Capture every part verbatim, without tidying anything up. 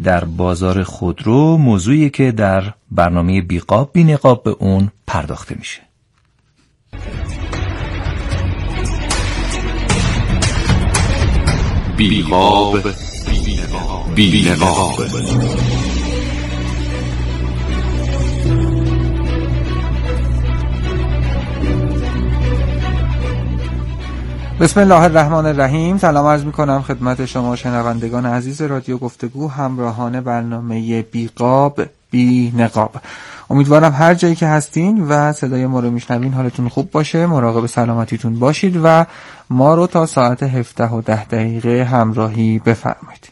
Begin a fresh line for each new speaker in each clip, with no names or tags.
در بازار خودرو موضوعی که در برنامه بیقاب بی نقاب به اون پرداخته میشه.
بیقاب بی نقاب.
بسم الله الرحمن الرحیم. سلام عرض میکنم خدمت شما شنوندگان عزیز رادیو گفتگو، همراهان برنامه بیقاب بی نقاب. امیدوارم هر جایی که هستین و صدای ما رو میشنوین حالتون خوب باشه، مراقب سلامتیتون باشید و ما رو تا ساعت هفده و ده دقیقه همراهی بفرمایید.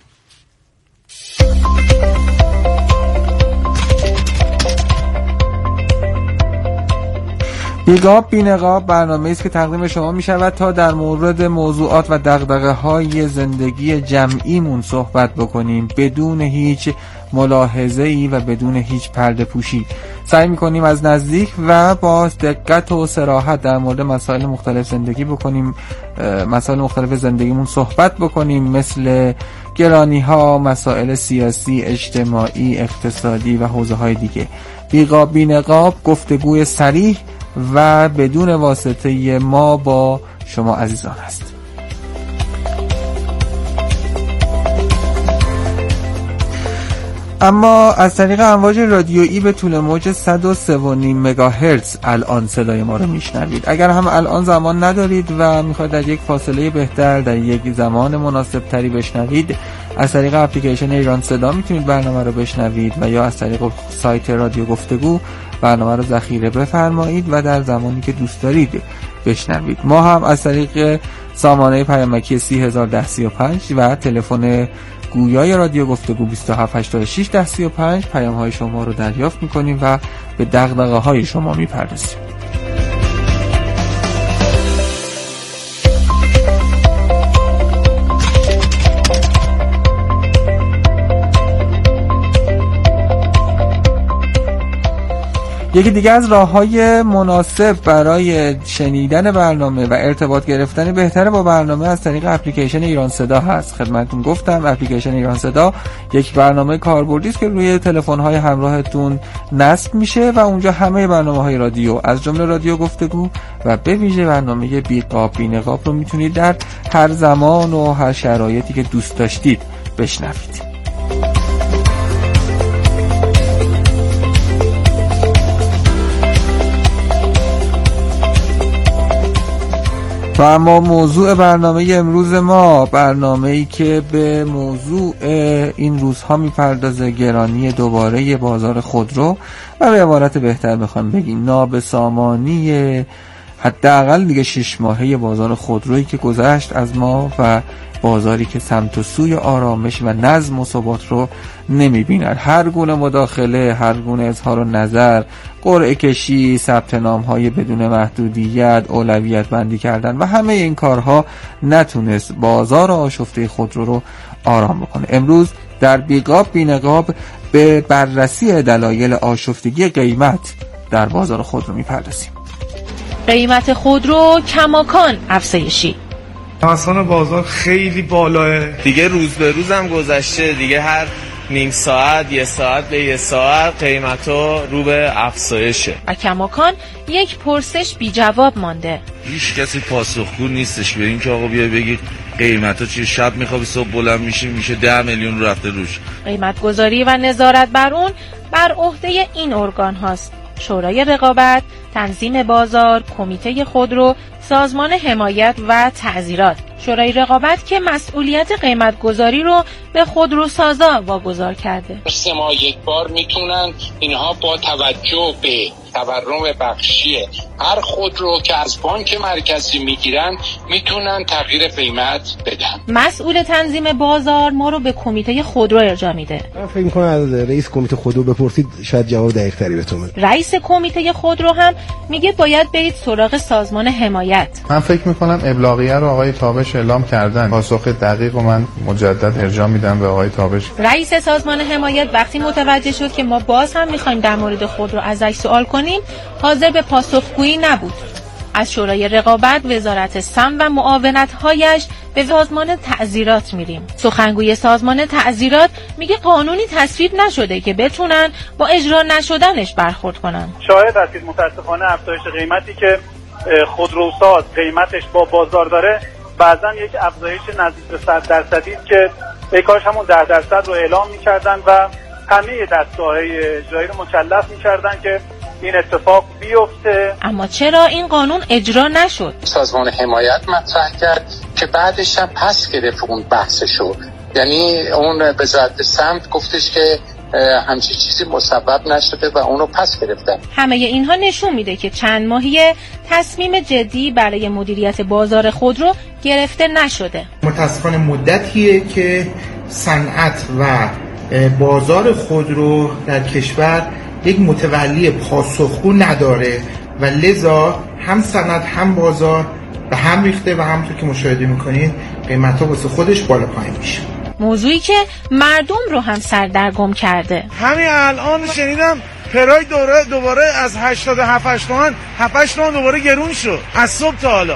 بیقاب بی نقاب برنامه‌ای است که تقدیم شما می شود تا در مورد موضوعات و دغدغه‌های زندگی جمعیمون صحبت بکنیم بدون هیچ ملاحظه‌ای و بدون هیچ پرده پوشی. سعی می‌کنیم از نزدیک و با دقت و صراحت در مورد مسائل مختلف زندگی بکنیم، مسائل مختلف زندگیمون صحبت بکنیم، مثل گرانی‌ها، مسائل سیاسی، اجتماعی، اقتصادی و حوزه‌های دیگه. بیقاب بی نقاب گفتگوی صریح و بدون واسطه ما با شما عزیزان است. اما از طریق امواج رادیویی به طول موج صد و سه و نیم مگاهرتز الان صدای ما رو میشنوید. اگر هم الان زمان ندارید و میخواید در یک فاصله بهتر در یک زمان مناسب تری بشنوید، از طریق اپلیکیشن ایران صدا میتونید برنامه رو بشنوید و یا از طریق سایت رادیو گفتگو برنامه رو ذخیره بفرمایید و در زمانی که دوست دارید بشنوید. ما هم از طریق سامانه پیامکی سی هزار ده سی و پنج و تلفن گویای رادیو گفتگو بیست و هفت هشتاد و شش ده سی و پنج پیام های شما رو دریافت میکنیم و به دغدغه های شما میپردازیم. یکی دیگه از راه‌های مناسب برای شنیدن برنامه و ارتباط گرفتن بهتر با برنامه از طریق اپلیکیشن ایران صدا هست. خدمتتون گفتم اپلیکیشن ایران صدا یک برنامه کاربردی است که روی تلفن‌های همراهتون نصب میشه و اونجا همه برنامه‌های رادیو از جمله رادیو گفتگو و به ویژه برنامه بیقاب بی نقاب رو میتونید در هر زمان و هر شرایطی که دوست داشتید بشنوید. و اما موضوع برنامه امروز ما، برنامه‌ای که به موضوع این روزها میپردازه گرانی دوباره بازار خودرو و به عبارت بهتر بخوام بگیم نابسامانی حداقل دیگه شش ماهه بازار خودرویی که گذشت از ما و بازاری که سمت و سوی آرامش و نظم و ثبات رو نمی‌بیند. هر گونه مداخله، هر گونه اظهار نظر، قرعه کشی، ثبت نام‌های بدون محدودیت، اولویت بندی کردن و همه این کارها نتونست بازار آشفته خودرو رو آرام بکنه. امروز در بیقاب بی نقاب به بررسی دلایل آشفتگی قیمت در بازار خودرو می‌پردازیم.
قیمت خودرو کماکان افزایشی.
اصلا بازار خیلی بالاه
دیگه، روز به روز هم گذشته دیگه، هر نیم ساعت یه ساعت به یه ساعت قیمتا رو به افزایشه
و کماکان یک پرسش بی جواب مانده.
هیچ کسی پاسخگو نیستش به این که آقا بیای بگی قیمتا چیه، شب میخوابی صبح بلند میشی میشه ده میلیون رو رفته روش.
قیمت گذاری و نظارت بر اون بر عهده این ارگان هاست: شورای رقابت، تنظیم بازار، کمیته خودرو، سازمان حمایت و تعزیرات. شورای رقابت که مسئولیت قیمت گذاری رو به خودروسازا واگذار کرده.
سه ماه یک بار میتونن اینها با توجه به تورم بخشی هر خودرو که از بانک مرکزی میگیرن میتونن تغییر قیمت بدن.
مسئول تنظیم بازار ما رو به کمیته خودرو ارجاع میده.
من فکر می‌کنم از رئیس کمیته خودرو بپرسید شاید جواب دقیق تری بهتون بده.
رئیس کمیته خودرو هم میگه باید برید سراغ سازمان حمایت.
من فکر می‌کنم ابلاغیه رو آقای تابش اعلام کردن. پاسخ دقیق و من مجدد ارجاع میدم به آقای تابش.
رئیس سازمان حمایت وقتی متوجه شد که ما باز هم می‌خوایم در مورد خودرو ازش سوال کنیم، حاضر به پاسخگویی نبود. از شورای رقابت، وزارت سم و معاونت‌هایش به سازمان تعزیرات میریم. سخنگوی سازمان تعزیرات میگه قانونی تصویب نشده که بتونن با اجرا نشدنش برخورد کنن.
شاهد هستید متاسفانه افزایش قیمتی که خودروساز قیمتش با بازار داره، بعضا یک افزایش نزدیک به صد درصدی است که ای کاش همون ده درصد رو اعلام می‌کردن و همه دستگاه‌های اجرایی رو مکلف می‌کردن که این اتفاق بیفته.
اما چرا این قانون اجرا نشد؟
سازمان حمایت مطرح کرد که بعدش هم پس گرفت اون بحثشو، یعنی اون وزارت سمت گفتش که همچین چیزی مسبب نشده و اونو پس گرفتن.
همه اینها نشون میده که چند ماهیه تصمیم جدی برای مدیریت بازار خودرو گرفته نشده.
متاسفانه مدتیه که صنعت و بازار خودرو در کشور یک متولی پاسخگو نداره و لذا هم صنعت هم بازار به هم ریخته و همونطور که مشاهده میکنید قیمت‌ها واسه خودش بالا پایین میشه.
موضوعی که مردم رو هم سردرگم کرده.
همین الان شنیدم پراید دوباره دوباره از هشتاد و هفت تومن هفت تومن دوباره گرون شد از صبح تا حالا.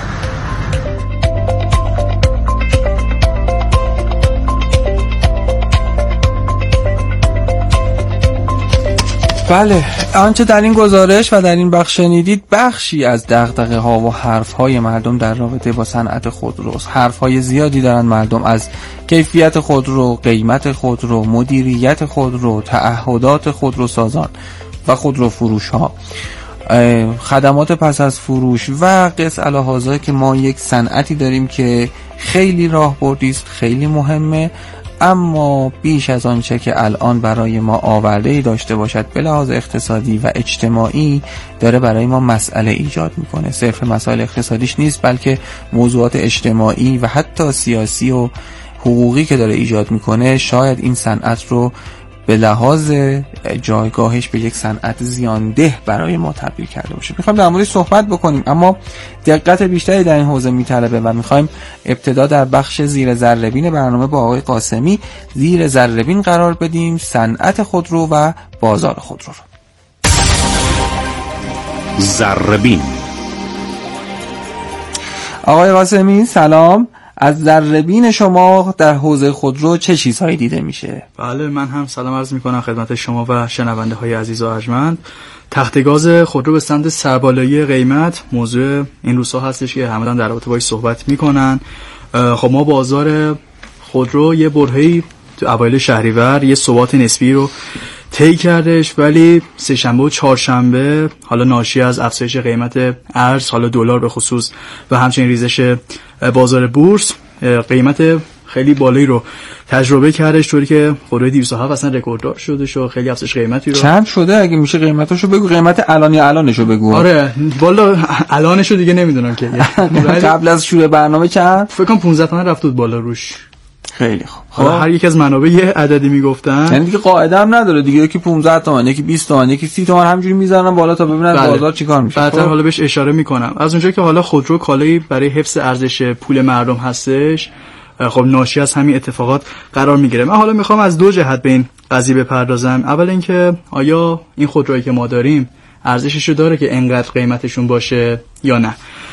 بله، آنچه در این گزارش و در این بخش شنیدید بخشی از دغدغه ها و حرف های مردم در رابطه با صنعت خودروست. حرف های زیادی دارن مردم از کیفیت خودرو، قیمت خودرو، مدیریت خودرو، تعهدات خودروسازان و خودرو فروش ها، خدمات پس از فروش و قص الهازایی که ما یک صنعتی داریم که خیلی راهبردی است، خیلی مهمه، اما بیش از آنچه که الان برای ما آورده‌ای داشته باشد به لحاظ اقتصادی و اجتماعی داره برای ما مسئله ایجاد میکنه. صرف مسائل اقتصادیش نیست، بلکه موضوعات اجتماعی و حتی سیاسی و حقوقی که داره ایجاد میکنه شاید این صنعت رو به لحاظ جایگاهش به یک صنعت زیانده برای ما تبدیل کرده باشه. میخوایم در موردش صحبت بکنیم، اما دقت بیشتری در این حوزه میطلبه و میخوایم ابتدا در بخش زیر ذره‌بین برنامه با آقای قاسمی زیر ذره‌بین قرار بدیم صنعت خودرو و بازار خودرو رو.
ذره‌بین.
آقای قاسمی سلام. از ذره‌بین شما در حوزه خودرو چه چیزهایی دیده میشه؟
بله، من هم سلام عرض میکنم خدمت شما و شنونده های عزیز و ارجمند. تخته‌گاز خودرو به سمت سربالایی قیمت موضوع این روزها هستش که همه در رابطه باهاش صحبت میکنن. خب ما بازار خودرو یه برهه‌ای تو اوایل شهریور یه ثبات نسبی رو طی کردش، ولی سه شنبه و چهارشنبه حالا ناشی از افزایش قیمت ارز، حالا دلار به خصوص و همچنین ریزش بازار بورس، قیمت خیلی بالایی رو تجربه کردش، طوری که خودروی دویست و هفت اصلا رکورددار شدش و خیلی افزایش قیمتی رو.
چند شده اگه میشه قیمتاشو بگو؟ قیمت الانی الانشو بگو.
آره والا الانشو دیگه نمیدونم که
قبل از شروع برنامه چند؟
فکر کنم پانزده تومن رفت بود بالا روش.
خیلی خوب.
حالا هر یک از منابع یه عددی میگفتن،
یعنی دیگه قاعده هم نداره دیگه، یکی پانزده تومن، یکی بیست تومن، یکی سی تومن، همینجوری میذارن بالا تا ببینن بله. بازار چیکار میشه.
بعدا حالا بهش اشاره میکنم. از اونجایی که حالا خودرو کالایی برای حفظ ارزش پول مردم هستش، خب ناشی از همین اتفاقات قرار میگیره. من حالا میخوام از دو جهت به این قضیه بپردازم. اول اینکه آیا این خودرویی که ما داریم ارزششو داره که انقدر قیمتشون باشه یا نه.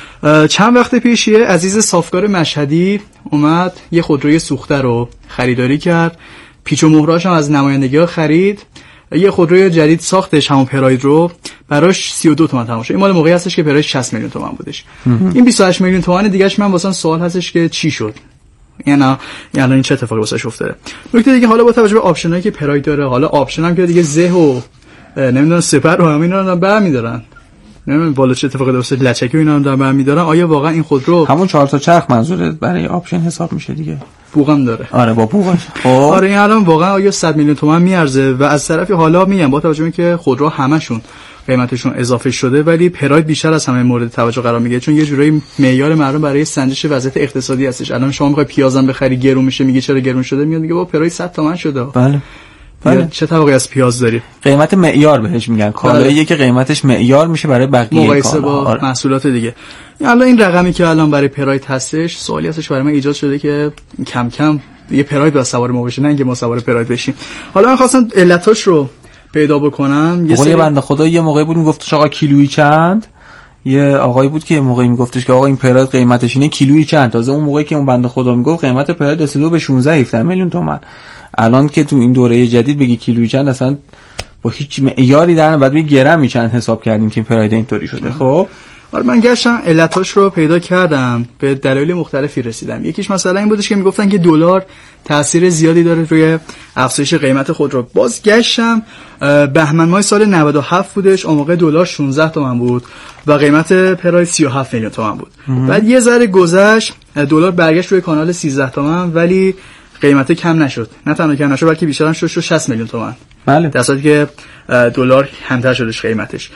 چند وقت پیش یه عزیز صافکار مشهدی اومد یه خودروی سوخته رو خریداری کرد، پیچ و مهراش هم از نمایندگی‌ها خرید، یه خودروی جدید ساختش همون پراید رو براش سی و دو تومن تمام شد. این مال موقعی هستش که پراید شصت میلیون تومان بودش. این بیست و هشت میلیون تومان دیگه‌اش من واسه سوال هستش که چی شد؟ یعنی یعنی الان چه اتفاقی واسش افتاده؟ نکته دیگه حالا با توجه به آپشنایی که پراید داره، حالا آپشن هم که دیگه زه و نمیدونم سپر رو همینا رو برمی‌دارن، نمیدونم بالا چه اتفاقی درسته لچکی و اینا رو در بر می‌دارن. آیا واقعا این خودرو
همون چهار تا چرخ منظوره برای آپشن حساب میشه دیگه؟
بوقم داره.
آره با بوقش.
خب آره این الان واقعا آیا صد میلیون تومان میارزه؟ و از طرفی حالا میگم با توجه به اینکه خودرو همشون قیمتشون اضافه شده، ولی پراید بیشتر از همه مورد توجه قرار میگیره، چون یه جورایی معیار مردم برای سنجش وضعیت اقتصادی هستش. الان شما میخوای پیازم بخری گرون میشه، میگه چرا گرون شده؟ میاد میگه با پراید صد تومان شده.
بله.
بله. چه طبقه از پیاز داری؟
قیمت معیار بهش میگن، کالاییه که قیمتش معیار میشه برای بقیه
مقایسه با آره. محصولات دیگه. الان این رقمی که الان برای پراید هستش، سوالی هستش برای من ایجاد شده که کم کم یه پراید با سوار ما بشه، نه اینکه ما سوار پراید بشیم. حالا من خواستم علتاش رو پیدا بکنم.
یه سری بنده خدا یه موقعی بود میگفت آقا کیلویی چند، یه آقایی بود که یه موقعی میگفتش که آقا این پراید قیمتش اینه، کیلویی چند. تازه اون موقعی که اون بنده خدا میگفت قیمت پراید رسیده به شانزده هفده میلیون تومان. الان که تو این دوره جدید بگی کیلویی چند، اصلا با هیچ معیاری در بعد بگی گرمی چند حساب کردیم که این پراید اینطوری شده. خب
آره من گشتم علتاش رو پیدا کردم، به دلایل مختلفی رسیدم. یکیش مثلا این بودش که میگفتن که دلار تاثیر زیادی داره روی افزایش قیمت خودرو. باز گشتم بهمن ماه سال نود و هفت بودش، اون موقع دلار شانزده تومن بود و قیمت پراید سی و هفت میلیون تومن بود. بعد یه ذره گذشت دلار برگشت روی کانال سیزده تومن، ولی قیمت کم نشد، نه تنها کم نشد بلکه بیشتر شد شد شصت میلیون تومان.
بله.
در صورتی که دلار کمتر شدش قیمتش.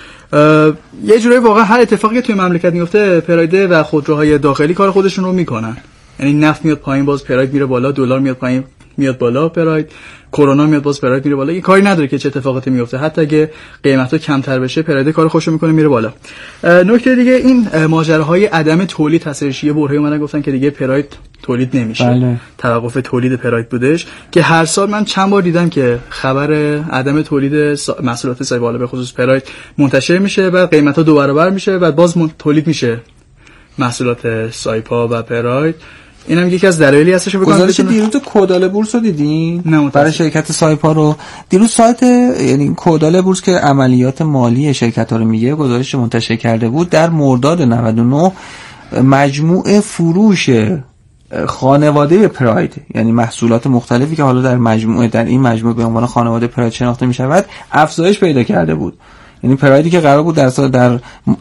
یه جوری واقعا هر اتفاقی که توی مملکت میفته پرایده و خودروهای داخلی کار خودشون رو میکنن. یعنی نفت میاد پایین باز پراید میره بالا، دلار میاد پایین میاد بالا پراید، کرونا میاد باز پراید میره بالا. این کاری نداره که چه اتفاقاتی میفته، حتی اگه قیمتا کمتر بشه پراید کار خودشو میکنه میره بالا. نکته دیگه این ماجراهای عدم تولید هستش. یه برهه‌ای اومدن گفتن که دیگه پراید تولید نمیشه.
بله.
توقف تولید پراید بودش که هر سال من چند بار دیدم که خبر عدم تولید محصولات سایپا به خصوص پراید منتشر میشه و قیمتا دو برابر میشه و باز تولید میشه محصولات سایپا و پراید. اینم یکی از دلایلی هستش.
گزارش دیروز کودال بورس رو دیدین برای شرکت سایپا رو؟ دیروز سایت یعنی کودال بورس که عملیات مالی شرکت‌ها رو میگه گزارش منتشر کرده بود. در مرداد نود و نه مجموع فروش خانواده پراید، یعنی محصولات مختلفی که حالا در مجموعه در این مجموعه به عنوان خانواده پراید شناخته می‌شود افزایش پیدا کرده بود. یعنی پرایدی که قرار بود در سال در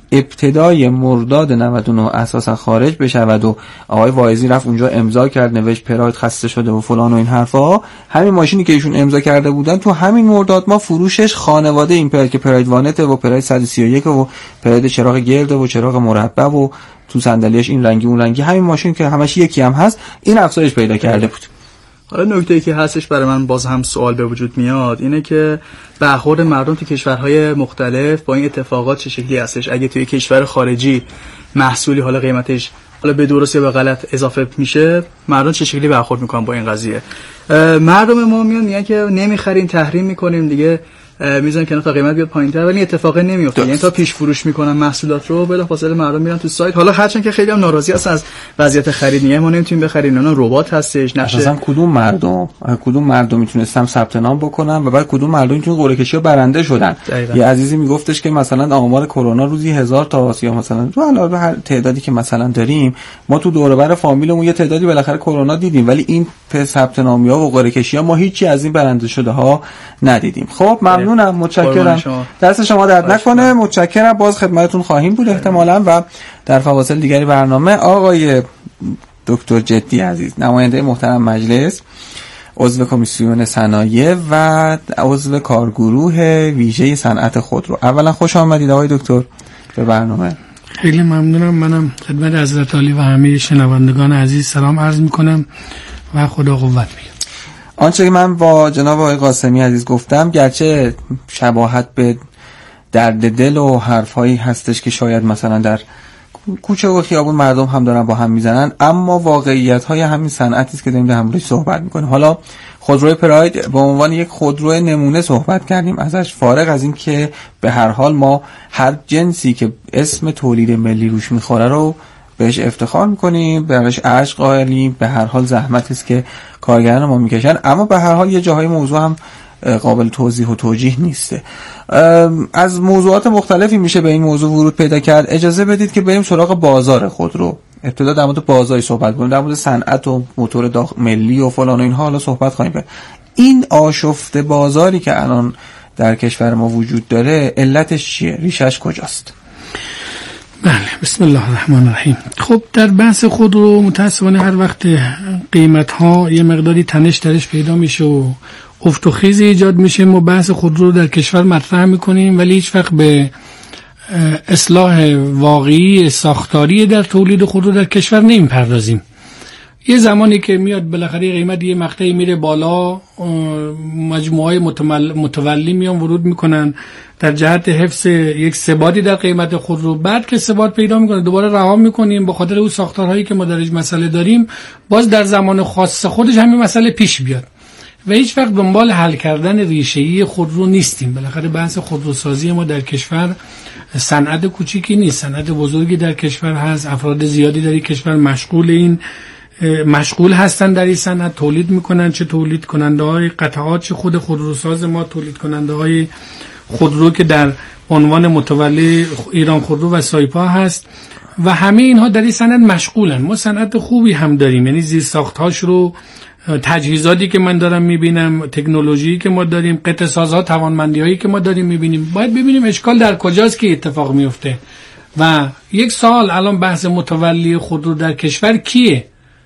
ابتدای مرداد نود و نه اساسا خارج بشود و آقای واعظی رفت اونجا امضا کرد، نوشت پراید خسته شده و فلان و این حرفا، همین ماشینی که ایشون امضا کرده بودن تو همین مرداد ما فروشش خانواده این پراید که پراید وانته و پراید صد و سی و یک و پراید چراغ گرد و چراغ مربع و تو صندلیاش این رنگی اون رنگی، همین ماشین که همش یکی هم هست، این افزایش پیدا کرده بود.
حالا نکته‌ای که هستش برای من باز هم سوال به وجود میاد اینه که برخورد مردم تو کشورهای مختلف با این اتفاقات چه شکلی هستش. اگه توی کشور خارجی محصولی حالا قیمتش حالا به درست یا به غلط اضافه میشه، مردم چه شکلی برخورد میکنن با این قضیه؟ مردم ما میان میگن که نمیخریم، تحریم میکنیم دیگه، میذارن که تا قیمت بیاد پایین‌تر، ولی اتفاق نمیفته. یعنی تا پیش فروش میکنن محصولات رو، بلافاصله مردم میرن تو سایت. حالا هرچند که خیلی هم ناراضی هستن از وضعیت خرید، میگن ما نمیتونیم بخریم، اونا ربات هستش. نشه
مثلا کدوم مردم کدوم مردم میتونستم ثبت نام بکنن و بعد کدوم مردم میتونن قرعه کشی و برنده شدن. دقیقا. یه عزیزی میگفتش که مثلا آمار کرونا روزی هزار تا یا مثلا تو علاوه هر تعدادی که مثلا داریم، ما تو دور و بر فامیلمون یه تعدادی بالاخره کرونا دیدیم، ولی این ثبت نامی‌ها و قرعه کشی‌ها ما هیچی از این برنده شده ها ندیدیم. خب ممنونم، متشکرم، دست شما درد نکنه، متشکرم. باز خدمتتون خواهیم بود احتمالاً و در فواصل دیگری برنامه. آقای دکتر جدی عزیز، نماینده محترم مجلس، عضو کمیسیون صنایع و عضو کارگروه ویژه صنعت خودرو، اولا خوش آمدید آقای دکتر به برنامه.
خیلی ممنونم. منم خدمت حضرت عالی و همه شنوندگان عزیز سلام عرض میکنم و خدا قوت میگم.
آنچه که من با جناب آقای قاسمی عزیز گفتم گرچه شباهت به درد دل و حرفایی هستش که شاید مثلا در کوچه و خیابون مردم هم دارن با هم میزنن، اما واقعیت های همین صنعتی است که داریم در موردش صحبت میکنیم. حالا خودروی پراید به عنوان یک خودرو نمونه صحبت کردیم ازش، فارغ از این که به هر حال ما هر جنسی که اسم تولید ملی روش میخوره رو بهش افتخار میکنیم، بهش عشق قائلیم، به هر حال زحمت است که کارگران ما میکشن، اما به هر حال یه جاهای موضوع هم قابل توضیح و توجیه نیسته. از موضوعات مختلفی میشه به این موضوع ورود پیدا کرد. اجازه بدید که بریم سراغ بازار خودرو. ابتدا در مورد بازاری صحبت کنیم، در مورد صنعت و موتور داخل ملی و فلان و اینها حالا صحبت خواهیم کرد. این آشفته بازاری که الان در کشور ما وجود داره علتش چیه؟ ریشش کجاست؟
بله، بسم الله الرحمن الرحیم. خب در بحث خودرو متاسفانه هر وقت قیمت ها یه مقداری تنش درش پیدا میشه و افت و خیزی ایجاد میشه، ما بحث خودرو در کشور مطرح میکنیم ولی هیچ وقت به اصلاح واقعی ساختاری در تولید خودرو در کشور نمیپردازیم. یه زمانی که میاد بالاخره قیمت یه مقطعی میره بالا، مجموعه متولی میان ورود میکنن در جهت حفظ یک ثباتی در قیمت خودرو، بعد که ثبات پیدا میکنه دوباره رها میکنیم به خاطر اون ساختارهایی که ما درش مسئله داریم، باز در زمان خاص خودش همین مسئله پیش بیاد. و هیچ وقت دنبال حل کردن ریشه‌ای خودرو نیستیم. بالاخره بحث خودروسازی ما در کشور صنعت کوچیکی نیست، صنعت بزرگی در کشور هست، افراد زیادی در این کشور مشغول این مشغول هستن در این صنعت، تولید میکنن، چه تولید کننده های قطعات چه خود خودروساز ما تولید کننده های خودرو که در عنوان متولی ایران خودرو و سایپا هست و همه اینها در این صنعت مشغولن. ما صنعت خوبی هم داریم، یعنی زیرساخت‌هاش رو، تجهیزاتی که من دارم میبینم، تکنولوژی که ما داریم، قطع سازها، توانمندی‌هایی که ما داریم میبینیم. باید ببینیم اشکال در کجاست که اتفاق میفته. و یک سال الان بحث متولی خودرو در کشور کیه؟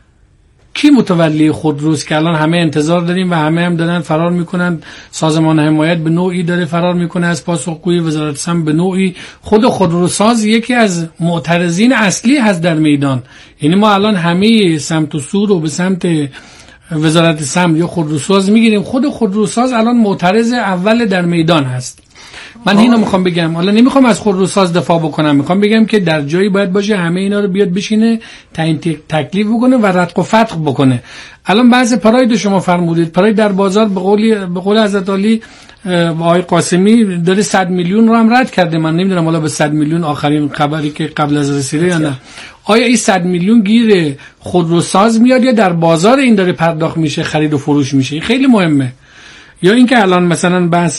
کی متولی خودروست که الان همه انتظار داریم و همه هم دارن فرار میکنن؟ سازمان حمایت به نوعی داره فرار میکنه از پاسخگویی، وزارت سم به نوعی، خود خودروساز یکی از معترضین اصلی هست در میدان. یعنی ما الان همه سمت و سو رو به سمت وزارت سم یا خودروساز میگیریم، خود خودروساز الان معترض اول در میدان هست. من اینو میخوام بگم، حالا نمیخوام از خودروساز دفاع بکنم، میخوام بگم که در جایی باید باشه همه اینا رو بیاد بشینه تعیین تکلیف بکنه و رتق و فتق بکنه. الان بعضی پراید شما فرمودید، پراید در بازار به قولی به قول حضرت علی آقای قاسمی داره صد میلیون رو هم رد کرده. من نمیدونم حالا به صد میلیون آخرین خبری که قبل از رسیده یا نه. آیا این صد میلیون گیر خودروساز میاد یا در بازار این داره پرداخت میشه، خرید و فروش میشه؟ خیلی مهمه. یا اینکه الان مثلا بحث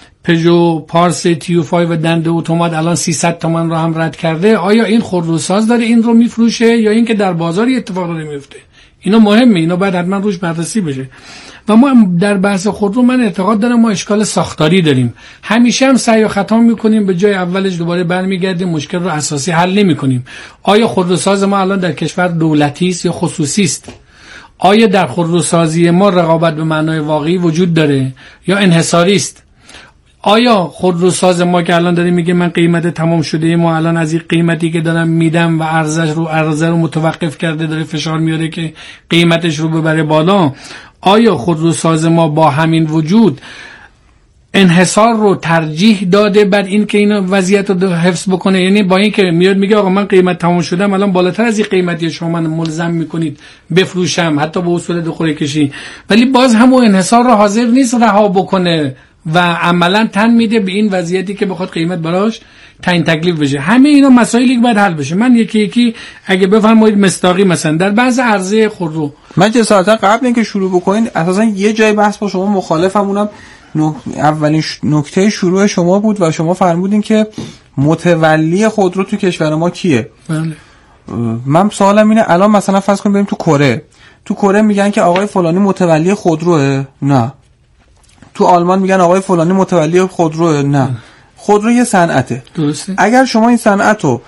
پژو پارس تی او پنج و دنده اتومات الان سیصد تومان رو هم رد کرده، آیا این خودروساز داره این رو میفروشه یا اینکه در بازار اتفاق داره میفته؟ اینا مهمه، اینا باید حتما روش بررسی بشه. و ما در بحث خودرو من اعتقاد دارم ما اشکال ساختاری داریم، همیشه هم سعی و خطا میکنیم، به جای اولش دوباره برمیگردیم، مشکل رو اساسی حل نمیکنیم. آیا خودروساز ما الان در کشور دولتی است یا خصوصی است؟ آیا در خودروسازی ما رقابت به معنای واقعی وجود داره یا انحصاری است؟ آیا خودروساز ما که الان داره میگه من قیمت تمام شده ما الان از این قیمتی که دارم میدم و ارزش رو عرضه رو متوقف کرده داره فشار میاره که قیمتش رو ببره بالا، آیا خودروساز ما با همین وجود انحصار رو ترجیح داده بر این که این وضعیت رو حفظ بکنه؟ یعنی با این که میاد میگه آقا من قیمت تمام شدم الان بالاتر از این قیمتی شما من ملزم میکنید بفروشم حتی به اصول دخول کشی، ولی باز همون انحصار رو حاضر نیست رها بکنه و عملا تن میده به این وضعیتی که بخواد قیمت براش تعیین تکلیف بشه. همه اینا مسائلی که باید حل بشه. من یکی یکی اگه بفرمایید مستاقی مثلا در بعض عرضه خودرو،
من جسارتا قبل اینکه شروع بکنین اساسا یه جای بحث با شما مخالفمونم. اولین نکته شروع شما بود و شما فرمودین که متولی خودرو تو کشور ما کیه؟
بله.
من سوالم اینه الان مثلا فرض کنیم بریم تو کره، تو کره میگن که آقای فلانی متولی خودروه؟ نه. تو آلمان میگن آقای فلانی متولی خودروه؟ نه. خودرو یه صنعته.
درسته.
اگر شما این صنعت رو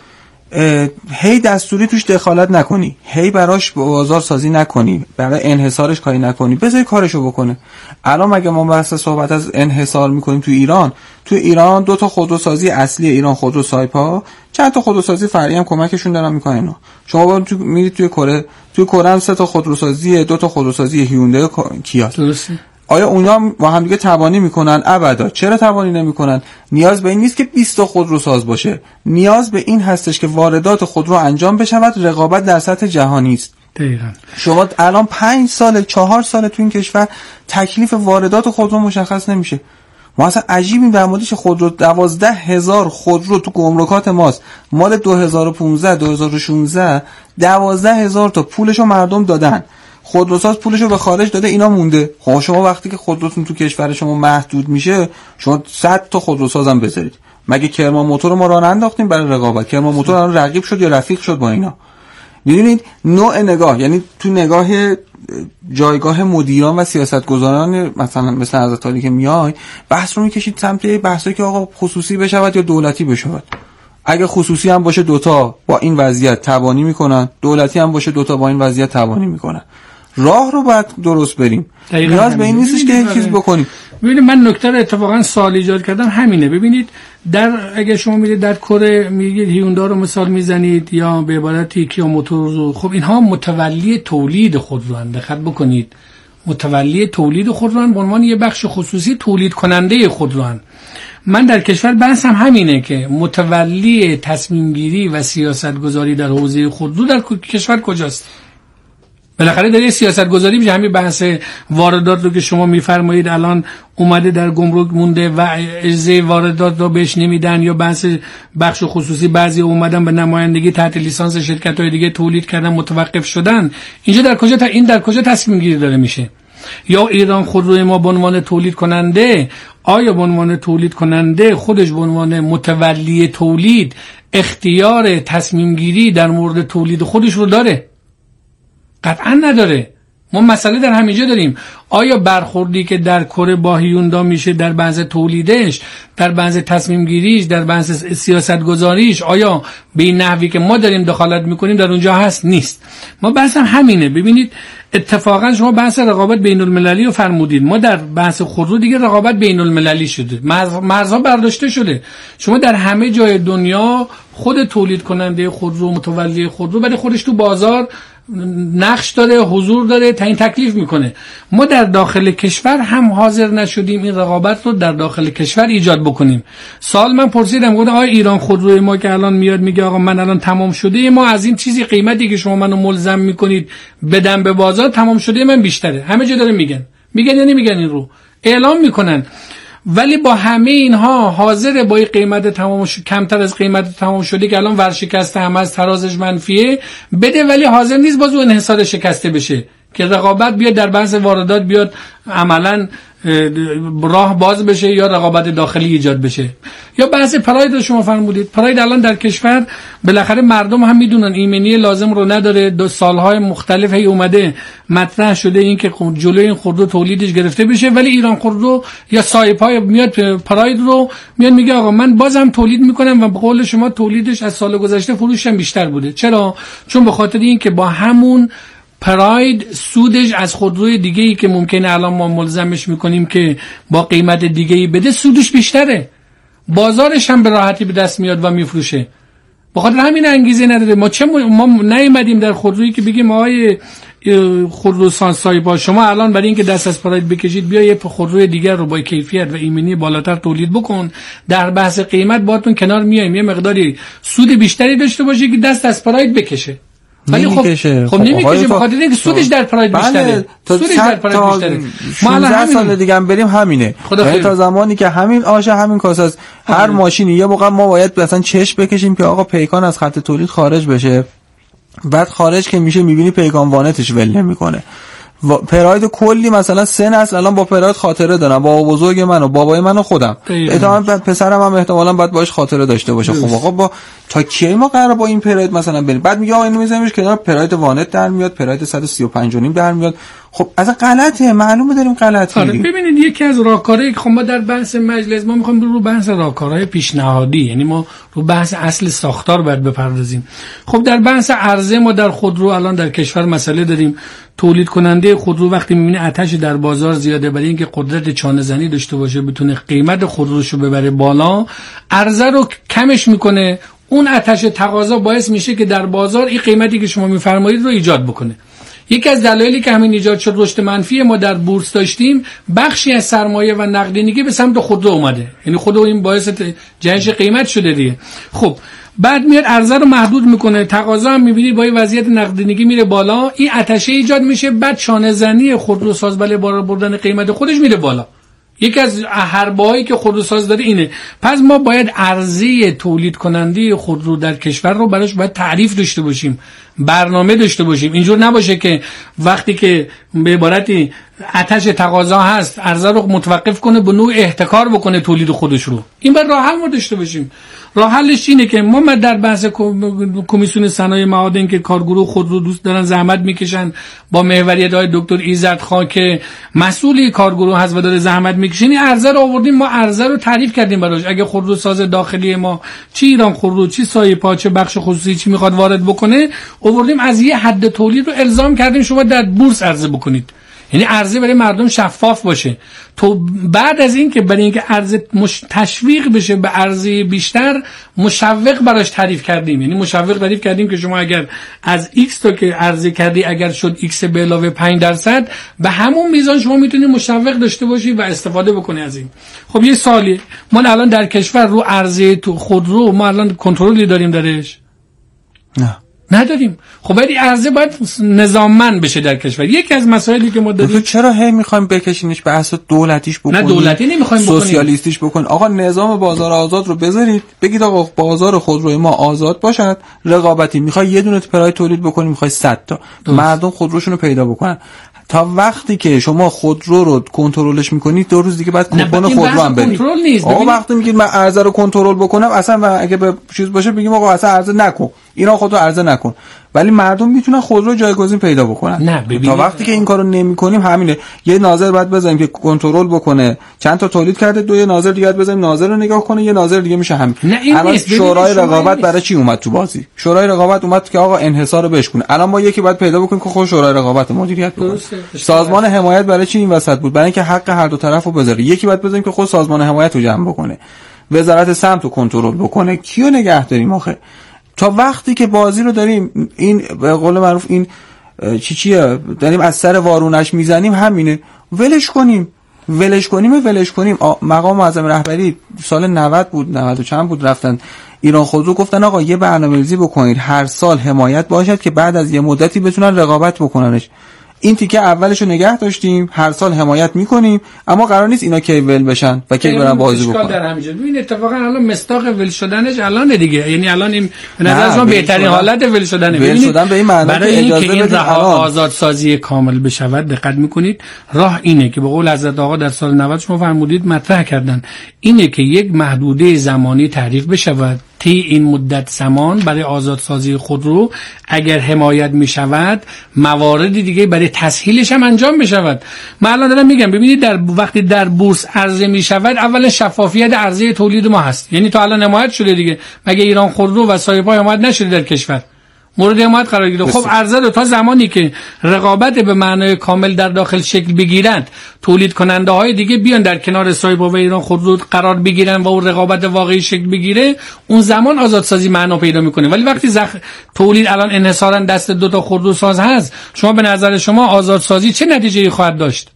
هی دستوری توش دخالت نکنی، هی براش بازار سازی نکنی، برای انحصارش کاری نکنی، بذاری کارشو بکنه. الان مگه ما بحث صحبت از انحصار میکنیم تو ایران؟ تو ایران دو تا خودروسازی اصلی ایران خودرو سایپا، چند تا خودروسازی فرعی هم کمکشون دارن میکنن اینا. شما با تو میرید توی کره، توی کره هم سه تا خودروسازی، دو تا خودروسازی هیوندای کیا.
درسته.
آیا اونا با هم دیگه توانی میکنن؟ ابدا. چرا توانی نمیکنن؟ نیاز به این نیست که بیست تا خودروساز باشه، نیاز به این هستش که واردات خودرو انجام بشود، رقابت در سطح جهانی است.
دقیقاً.
شما الان پنج سال چهار سال تو این کشور تکلیف واردات خودرو مشخص نمیشه. ما اصلا عجیبیم در موردش. خودرو دوازده هزار خودرو تو گمرکات ماست، مال دو هزار و پانزده دو هزار و شانزده دوازده هزار تا پولشو مردم دادن، خودروساز پولشو به خارج داده، اینا مونده. خب شما وقتی که خودروتون تو کشور شما محدود میشه، شما صد تا خودروساز هم بذارید. مگه کرمان موتور ما راه انداختیم برای رقابت؟ کرمان موتور الان رقیب شد یا رفیق شد با اینا؟ میدونید نوع نگاه، یعنی تو نگاه جایگاه مدیران و سیاستگزاران مثلا مثل حضرت علی که میای بحث رو میکشید سمت بحثی که آقا خصوصی بشود یا دولتی بشود. اگه خصوصی هم باشه دوتا با این وضعیت توانی میکنن، دولتی هم باشه دوتا با این وضعیت توانی میکنن. راه رو باید درست بریم. نیاز به این نیستش که هیچ چیز بکنیم.
ببینید من نکته رو اتفاقا سوال ایجاد کردم همینه. ببینید در اگه شما میرید در کره میگید هیوندا رو مثال میزنید یا به عبارتی کیا موتور رو، خب اینها متولی تولید خودرو اند. دقت بکنید متولی تولید خودرو اند، به عنوان یه بخش خصوصی تولید کننده خودرو اند. من در کشور بحثم همینه که متولی تصمیم گیری و سیاست گذاری در حوزه خودرو در کشور کجاست؟ بالاخره داره سیاست گذاری میشه. همین بحث واردات رو که شما میفرمایید الان اومده در گمرک مونده و اجازه واردات رو بهش نمیدن، یا بحث بخش خصوصی بعضی اومدن به نمایندگی تحت لیسانس شرکت‌های دیگه تولید کردن متوقف شدن. اینجا در کجا تا این در کجا تصمیم گیری داره میشه؟ یا ایران خودروی ما به عنوان تولید کننده، آیا به عنوان تولید کننده خودش به عنوان متولی تولید اختیار تصمیم گیری در مورد تولید خودش رو داره؟ قطعا نداره. ما مسئله در همینجا داریم. آیا برخوردی که در کره با هیوندا میشه در بعض تولیدش، در بعض تصمیم گیریش، در بعض سیاست گذاریش، آیا به این نحوی که ما داریم دخالت میکنیم در اونجا هست؟ نیست. ما بحث هم همینه. ببینید اتفاقا شما بحث رقابت بین المللی رو فرمودید، ما در بحث خودرو دیگه رقابت بین المللی شده، مرز، مرزها برداشته شده. شما در همه جای دنیا خود تولید کننده خودرو، متولی خودرو برای خودش تو بازار نقش داره، حضور داره، تعیین تکلیف میکنه. ما در داخل کشور هم حاضر نشدیم این رقابت رو در داخل کشور ایجاد بکنیم. سال من پرسیدم گفتم آیا ایران خودروی ما که الان میاد میگه آقا من الان تمام شده، ما از این چیزی قیمتی که شما منو ملزم میکنید بدم به بازار تمام شده من بیشتره. همه جا داره میگن، میگن یا نمیگن؟ این رو اعلام میکنن. ولی با همه اینها حاضر با این قیمت تمام ش... کمتر از قیمت تمام شده که الان ورشکسته هم از ترازش منفیه بده، ولی حاضر نیست باز اون انحصار شکسته بشه که رقابت بیاد در بحث واردات بیاد عملاً راه باز بشه یا رقابت داخلی ایجاد بشه. یا بحث پراید رو شما فرمودید. پراید الان در کشور بالاخره مردم هم میدونن ایمنی لازم رو نداره، دو سالهای مختلف هی اومده مطرح شده این که جلوی این خودرو تولیدش گرفته بشه، ولی ایران خودرو یا صاحبای میاد پراید رو میاد میگه آقا من بازم تولید میکنم و به قول شما تولیدش از سال گذشته فروشم بیشتر بوده. چرا؟ چون به خاطر این که با همون پراید سودش از خودروی دیگه‌ای که ممکنه الان ما ملزمش میکنیم که با قیمت دیگه‌ای بده سودش بیشتره، بازارش هم به راحتی به دست میاد و میفروشه. بخاطر همین انگیزه نداره. ما چه ما نیومدیم در خودرویی که بگیم آقای خودروساز صاحبا شما الان برای اینکه دست از پراید بکشید بیا یه خودروی دیگر رو با کیفیت و ایمنی بالاتر تولید بکن، در بحث قیمت باهاتون کنار میایم، یه مقداری سود بیشتری داشته باشه که دست از پراید بکشه. ولی خب
نمیکشه.
خب نمیکشه به خاطر اینکه سودش در پراید بیشتره. سودش در پراید بیشتره.
ما الان سال دیگه هم بریم همینه. یعنی تا زمانی که همین آش همین کاسه است، هر ماشینی یه موقع ما باید مثلا چشم بکشیم که آقا پیکان از خط تولید خارج بشه. بعد خارج که میشه میبینی پیکان وانتش ول نمیکنه. پراید کلی مثلا سه نسل الان با پراید خاطره دارم، بابا بزرگ من و بابای من و خودم، احتمالاً پسرم هم احتمالاً باید باش خاطره داشته باشه. خب آقا با تا کی ما قرار با این پراید مثلا بریم؟ بعد میگه آقا اینو میذاریمش کنار، پراید وانت در میاد، پراید صد و سی و پنج و نیم در میاد. خب اصلا غلطه، معلومه داریم غلط میگیم.
ببینید یکی از راهکارهایی که خب ما در بحث مجلس ما میخوایم رو بحث راهکارهای پیشنهادی، یعنی ما رو بحث اصل ساختار باید بپردازیم. خب در بحث عرضه ما در خودرو الان در کشور مسئله داریم. تولید کننده خودرو وقتی میبینه آتش در بازار زیاده، برای اینکه قدرت چانه زنی داشته باشه بتونه قیمت خودروشو ببره بالا، عرضه رو کمش میکنه. اون آتش تقاضا باعث میشه که در بازار این قیمتی که شما میفرمایید رو ایجاد بکنه. یکی از دلایلی که همین ایجاد شد رشد منفی ما در بورس داشتیم، بخشی از سرمایه و نقدینگی به سمت خودرو اومده، یعنی خودرو این باعث جهش قیمت شده دیگه. خب بعد میاد عرضه رو محدود میکنه، تقاضا هم میبینید با این وضعیت نقدینگی میره بالا، این آتش ایجاد میشه، بعد چانه زنی خودروساز برای بالا بردن قیمت خودش میره بالا. یکی از حربه‌هایی که خودروساز داره اینه. پس ما باید عرضه تولید کننده خودرو در کشور رو براش باید تعریف داشته باشیم، برنامه داشته باشیم. اینجور نباشه که وقتی که به عبارتی آتش تقاضا هست عرضه رو متوقف کنه، به نوع احتکار بکنه تولید خودش رو. این باید راه حل داشته باشیم. راه حلش اینه که ما در بحث کمیسیون صنایع معادن که کارگروه خودرو دوست دارن زحمت میکشن، با محوریت های دکتر ایزدخان که مسئولی کارگروه هست و داره زحمت میکشه، این عرضه رو آوردیم، ما عرضه رو تعریف کردیم براش. اگه خودروساز داخلی ما چی ایران خودرو، چی سایپا، چه بخش خصوصی چی میخواد وارد بکنه، آوردیم از یه حد تولید رو الزام کردیم شما در بورس عرضه بکنید. یعنی عرضه برای مردم شفاف باشه. تو بعد از این که برای اینکه عرضه مش... تشویق بشه به عرضه بیشتر، مشوق براش تعریف کردیم. یعنی مشوق تعریف کردیم که شما اگر از X تا که عرضه کردی اگر شد X به علاوه پنج درصد، به همون میزان شما میتونی مشوق داشته باشی و استفاده بکنی از این. خب یه سوالی، ما الان در کشور رو عرضه تو خودرو ما الان کنترلی داریم درش؟
نه.
نداریم. خب ولی عرضه باید نظاممند بشه در کشور. یکی از مسائلی که ما داریم،
چرا هی میخوایم بکشینش به اساس دولتیش بکنیم؟
نه دولتی نمیخوایم بکنیم،
سوسیالیستیش بکنیم. آقا نظام بازار آزاد رو بذارید، بگید آقا بازار خودروی ما آزاد باشد، رقابتی. میخوای یه دونه پراید تولید بکنی، میخوای صد تا، مردم خودروشون رو پیدا بکنن. تا وقتی که شما خودرو رو کنترلش میکنید، دو روز دیگه بعد کوپن خودرو هم برید. آقا وقتی میگید من عرضه رو کنترل بکنم، اصلا اگه به چیز باشه بگیم آقا اصلا عرضه نکن، اینا خودتو عرضه نکن، ولی مردم میتونن خودرو جایگزین پیدا بکنن.
نه ببینید،
تا وقتی که این کارو نمیکنیم همینه. یه ناظر بعد بزنیم که کنترل بکنه، چند تا تولید کرده، دو یه ناظر دیگه بزنیم ناظر رو نگاه کنه، یه ناظر دیگه میشه همین. الان شورای رقابت برای چی اومد تو بازی؟ شورای رقابت اومد که آقا انحصار رو بشکنه. الان ما یکی بعد پیدا بکنیم که خود شورای رقابت مدیریت بکنه. سازمان حمایت برای چی این وسط بود؟ برای اینکه حق هر دو طرفو بذاره. یکی بعد بزنیم که خود سازمان حمایت رو جمع بکنه، وزارت سمت رو کنترل بکنه. کیو نگه داریم آخه؟ تا وقتی که بازی رو داریم این به قول معروف این چی چیه داریم از سر وارونش میزنیم، همینه. ولش کنیم ولش کنیم ولش کنیم. مقام معظم رهبری سال نود بود، نود و چند بود، رفتن ایران خودرو گفتن آقا یه برنامه‌ریزی بکنید هر سال حمایت باشد که بعد از یه مدتی بتونن رقابت بکننش. این تیکه اولشو نگه داشتیم، هر سال حمایت میکنیم، اما قرار نیست اینا کی ول بشن و کی برن بازی بکنن.
در همینجا ببین اتفاقا الان مستاق ول شدنش الان دیگه، یعنی الان این به نظر من بهترین حالت ول شدنه.
ول شدن به این معنی که اجازه
بدید این آزادسازی کامل بشود. دقت میکنید راه اینه که به قول حضرت آقا در سال نود شما فرمودید مطرح کردن، اینه که یک محدوده زمانی تعریف بشود طی این مدت زمان برای آزادسازی خودرو، اگر حمایت می شود موارد دیگه برای تسهیلش هم انجام بشود. من الان دارم میگم ببینید در وقتی در بورس عرضه می شود، اولا شفافیت عرضه تولید ما هست، یعنی تا الان حمایت شده دیگه، مگه ایران خودرو و سایپا حمایت نشده در کشور؟ مورد حمایت قرار گرفته. خب عرضه رو تا زمانی که رقابت به معنای کامل در داخل شکل بگیرند، تولید کننده های دیگه بیان در کنار سایپا و ایران خودرو قرار بگیرن و اون رقابت واقعی شکل بگیره، اون زمان آزادسازی معنا پیدا میکنه. ولی وقتی زخ... تولید الان انحصارا دست دو تا خودروساز هست، شما به نظر شما آزادسازی چه نتیجه‌ای خواهد داشت؟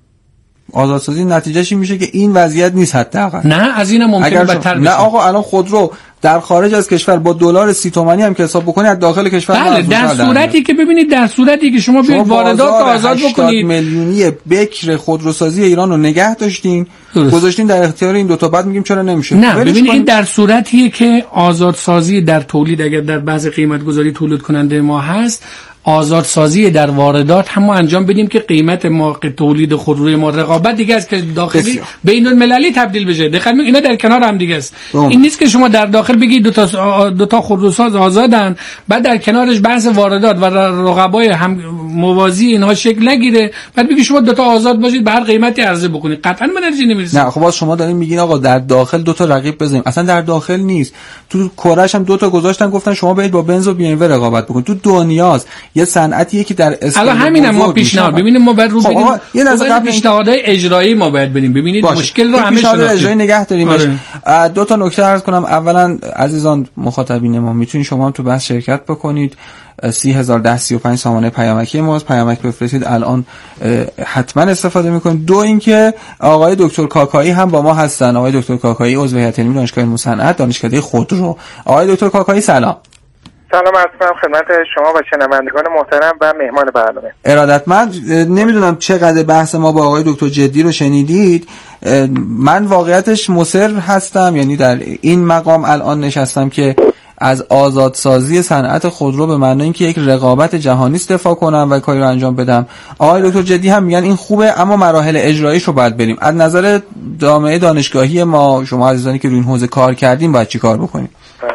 آزادسازی نتیجهش این میشه که این وضعیت نیست حداقل.
نه از اینم ممکنه بدتر بشه.
نه آقا الان خودرو در خارج از کشور با دلار سی تومانی هم که حساب بکنید از داخل کشور
بله در صورتی که ببینید در صورتی که شما بیاید واردات آزاد بکنید،
میلیونی بکر خودروسازی ایران رو نگه داشتین گذاشتین در اختیار این دو تا، بعد میگیم چرا نمیشه.
نه ببینید این در صورتیه که آزادسازی در تولید اگر در بحث قیمت گذاری تولید کننده ما هست، آزادسازی در واردات هم ما انجام بدیم که قیمت ما تولید خودروی ما رقابت دیگه است که داخلی بین المللی تبدیل بشه. دقیقاً اینا در کنار هم دیگه است. این نیست که شما در داخل بگید دو تا دو تا خودروساز آزادن، بعد در کنارش بحث واردات و رقبای هم موازی اینها شکل نگیره، بعد بگید شما دو تا آزاد باشید به هر قیمتی عرضه بکنید. قطعاً به نتیجه نمیرسید.
نه خب باز شما دارین میگین آقا در داخل دو تا رقیب بزنیم. اصلا در داخل نیست. تو کره‌اش هم دو تا گذاشتن گفتن شما برید با بنز و بی ام و رقابت بکنید. تو دنیاست یه صنعتیه که در
اسکیل الان همینم ما پیشنهاد ببینیم ما بعد رو
خب
بدیم
یه نظر قبل
پیشنهادهای اجرایی ما باید بریم ببینید باشه. مشکل رو همه
پیشنهاد اجرایی نگه داریم. دو تا نکته عرض کنم. اولا عزیزان مخاطبین ما میتونید شما هم تو بحث شرکت بکنید. سی هزار ده سی و پنج سامانه پیامکی ماست، پیامک بفرستید الان حتما استفاده میکنید. دو اینکه آقای دکتر کاکایی هم با ما هستن. آقای دکتر کاکایی عضو هیئت علمی دانشگاه علوم صنعت دانشکده خودرو. آقای دکتر کاکایی سلام.
سلام عرض می‌کنم خدمت شما و شنوندگان محترم و مهمان برنامه.
ارادتمند. نمیدونم چقدر بحث ما با آقای دکتر جدی رو شنیدید. من واقعیتش مصر هستم، یعنی در این مقام الان نشستم که از آزادسازی صنعت خودرو به معنای اینکه یک رقابت جهانی دفاع کنم و کاری رو انجام بدم. آقای دکتر جدی هم میگن این خوبه، اما مراحل اجراییش رو باید بریم. از نظر جامعه دانشگاهی ما، شما عزیزانی که روی این حوزه کار کردیم، باید چی کار بکنیم؟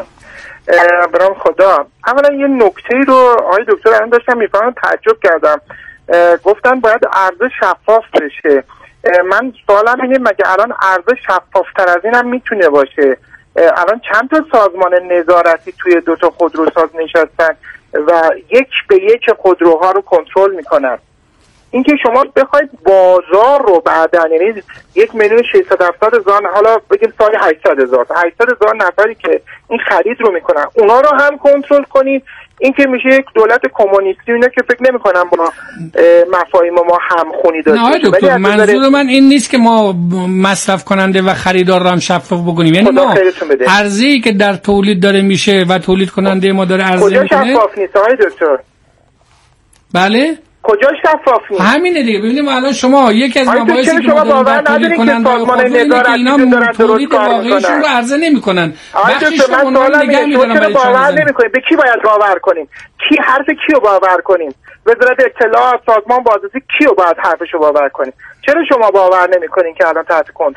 برام خدا اولا یه نکته رو آقای دکتر الان داشتم میفهمم تعجب کردم. گفتن باید عرضه شفاف بشه. من سوالم اینه مگه الان عرضه شفافتر از این هم میتونه باشه؟ الان چند تا سازمان نظارتی توی دو تا خودروساز نشستن و یک به یک خودروها رو کنترل میکنن؟ اینکه شما بخواید بازار رو بعدن، یعنی یک میلیون ششصد و هفتاد هزار، حالا بگیم سال هشتصد هزار هشتصد هزار نفری که این خرید رو میکنن اونا رو هم کنترل کنید، این که میشه یک دولت کمونیستی، اینا که فکر نمی‌کنم با مفاهیم ما همخونی داشته باشه.
نه دکتر، منظور من این نیست که ما مصرف کننده و خریدار رو هم شفاف بکنیم، یعنی ما ارزی که در تولید داره میشه و تولید کننده ما داره عرضه میکنه
کجا شفاف نیست آقای دکتر؟
بله
کجا شفاف نیست؟
همینه دیگه. ببینیم الان شما یکی از مباحثی که
شما باور ندارید که سازمان نظارتی دارن
تولید واقعیشون رو عرضه نمیکنن.
بخشی شما نگه می‌دارن. چرا باور نمی‌کنید؟ به کی باید باور کنیم؟ کی حرف کیو باور کنیم؟ وزارت اطلاعات، سازمان بازرسی، کیو باید حرفشو باور کنیم؟ چرا شما باور نمی‌کنین که الان تحت کنترل